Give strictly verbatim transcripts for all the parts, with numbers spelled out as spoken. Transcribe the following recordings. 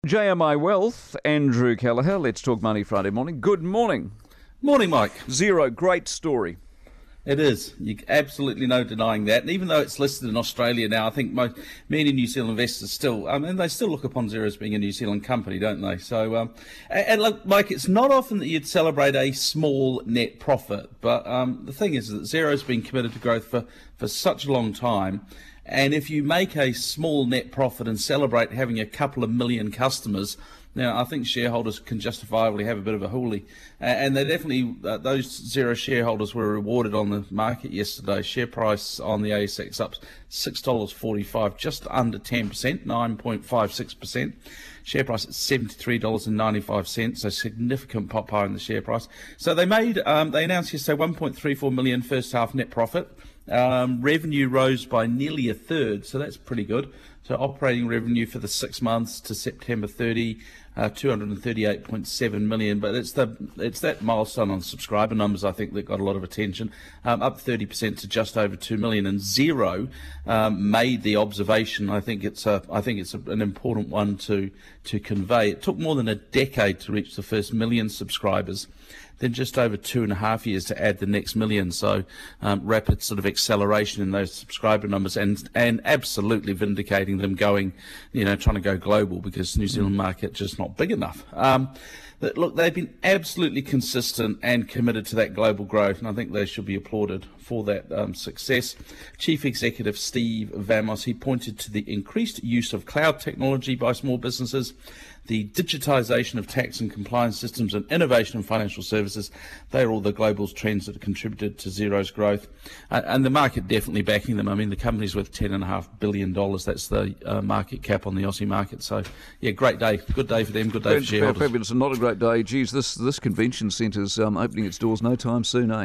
J M I Wealth, Andrew Kelleher. Let's talk money Friday morning. Good morning. Morning, Mike. Xero, great story. It is. You absolutely no denying that. And even though it's listed in Australia now, I think most, many New Zealand investors still, I mean, they still look upon Xero as being a New Zealand company, don't they? So, um, and, and look, Mike, it's not often that you'd celebrate a small net profit. But um, the thing is that Xero's been committed to growth for, for such a long time. And if you make a small net profit and celebrate having a couple of million customers, now I think shareholders can justifiably have a bit of a hoolie. Uh, and they definitely, uh, those Xero shareholders were rewarded on the market yesterday. Share price on the A S X up six dollars forty-five, just under ten percent, nine point five six percent. Share price at seventy-three dollars ninety-five, so significant pop high in the share price. So they made, um, they announced yesterday one point three four million first half net profit. Um, revenue rose by nearly a third, so that's pretty good. So operating revenue for the six months to September thirtieth, uh, two hundred thirty-eight point seven million. But it's the it's that milestone on subscriber numbers, I think, that got a lot of attention. Um, up thirty percent to just over two million. And Xero um, made the observation. I think it's a I think it's a, an important one to to convey. It took more than a decade to reach the first million subscribers. Then just over two and a half years to add the next million. So um, rapid sort of acceleration in those subscriber numbers, and and absolutely vindicating them going, you know, trying to go global, because New Zealand market just not big enough. Um, but look, they've been absolutely consistent and committed to that global growth, and I think they should be applauded for that um, success. Chief Executive Steve Vamos, he pointed to the increased use of cloud technology by small businesses, the digitisation of tax and compliance systems, and innovation in financial services. They are all the global trends that have contributed to Xero's growth. Uh, and the market definitely backing them. I mean, the company's worth ten point five billion dollars. That's the uh, market cap on the Aussie market. So, yeah, great day. Good day for them, good day for shareholders. Fabulous, and not a great day. Geez, this, this convention centre's um, opening its doors no time soon, eh?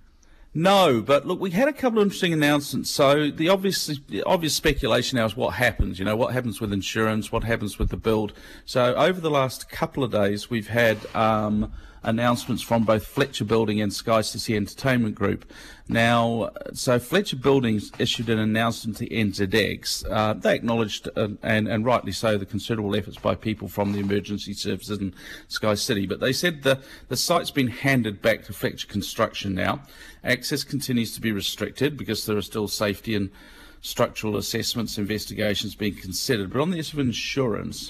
No, but look, we had a couple of interesting announcements. So the obvious, the obvious speculation now is what happens. You know, what happens with insurance, what happens with the build. So over the last couple of days, we've had um, announcements from both Fletcher Building and SkyCity Entertainment Group. Now, so Fletcher Building's issued an announcement to N Z X. Uh, they acknowledged, uh, and, and rightly so, the considerable efforts by people from the emergency services and SkyCity, but they said the, the site's been handed back to Fletcher Construction now. Access continues to be restricted because there are still safety and structural assessments, investigations being considered. But on the issue of insurance,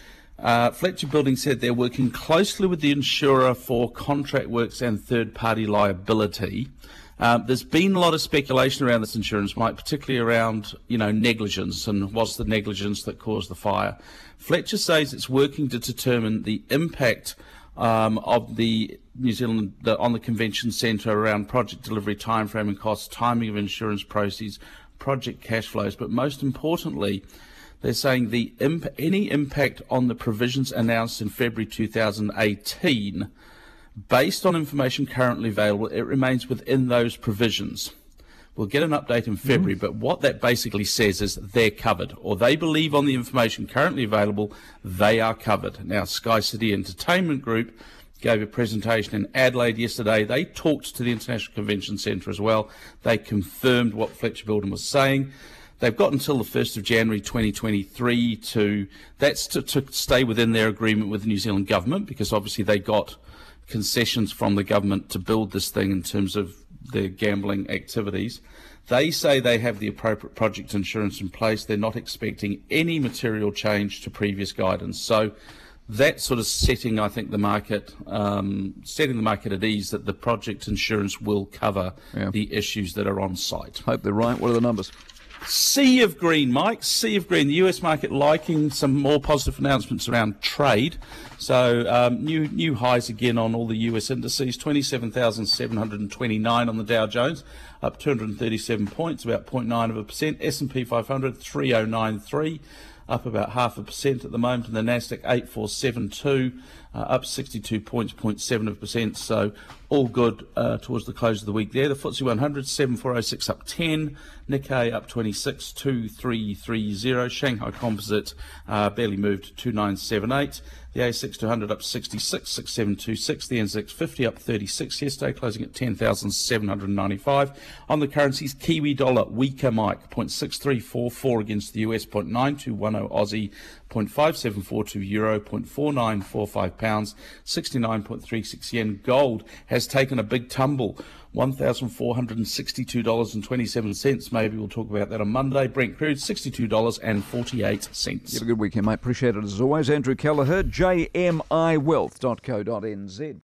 uh, Fletcher Building said they're working closely with the insurer for contract works and third-party liability. Um, there's been a lot of speculation around this insurance, Mike, particularly around, you know, negligence, and was the negligence that caused the fire. Fletcher says it's working to determine the impact um, of the New Zealand the, on the convention centre around project delivery, timeframe and costs, timing of insurance proceeds, project cash flows, but most importantly, they're saying the imp any impact on the provisions announced in February two thousand eighteen. Based on information currently available, it remains within those provisions. We'll get an update in February, mm-hmm. but what that basically says is they're covered, or they believe on the information currently available, they are covered. Now, SkyCity Entertainment Group gave a presentation in Adelaide yesterday. They talked to the International Convention Centre as well. They confirmed what Fletcher Building was saying. They've got until the first of January twenty twenty-three to, that's to, to stay within their agreement with the New Zealand government, because obviously they got concessions from the government to build this thing in terms of their gambling activities. They say they have the appropriate project insurance in place. They're not expecting any material change to previous guidance. So that's sort of setting, I think, the market, um, setting the market at ease that the project insurance will cover yeah. the issues that are on site. Hope they're right. What are the numbers? Sea of green, Mike. Sea of green. The U S market liking some more positive announcements around trade. So um, new new highs again on all the U S indices. twenty-seven thousand seven hundred twenty-nine on the Dow Jones, up two hundred thirty-seven points, about zero point nine of a percent. S and P five hundred, three thousand ninety-three, up about half a percent at the moment. And the Nasdaq eight four seven two, uh, up sixty-two points, zero point seven of a percent. So all good uh, towards the close of the week there. The F T S E one hundred, seven four oh six, up ten. Nikkei up twenty-six, two three three zero. Shanghai Composite uh, barely moved, two nine seven eight. The A S X two hundred up sixty-six, six seven two six. The N Z X fifty up thirty-six yesterday, closing at ten thousand seven hundred ninety-five. On the currencies, Kiwi dollar weaker, Mike, zero point six three four four against the U S, zero point nine two one oh Aussie, point five seven four two euro, zero point four nine four five pounds, sixty-nine point three six yen. Gold has taken a big tumble, one thousand four hundred sixty-two dollars and twenty-seven cents. Maybe we'll talk about that on Monday. Brent crude, sixty-two dollars and forty-eight cents. Have a good weekend, mate. Appreciate it as always. Andrew Kelleher, J M I wealth dot co dot n z.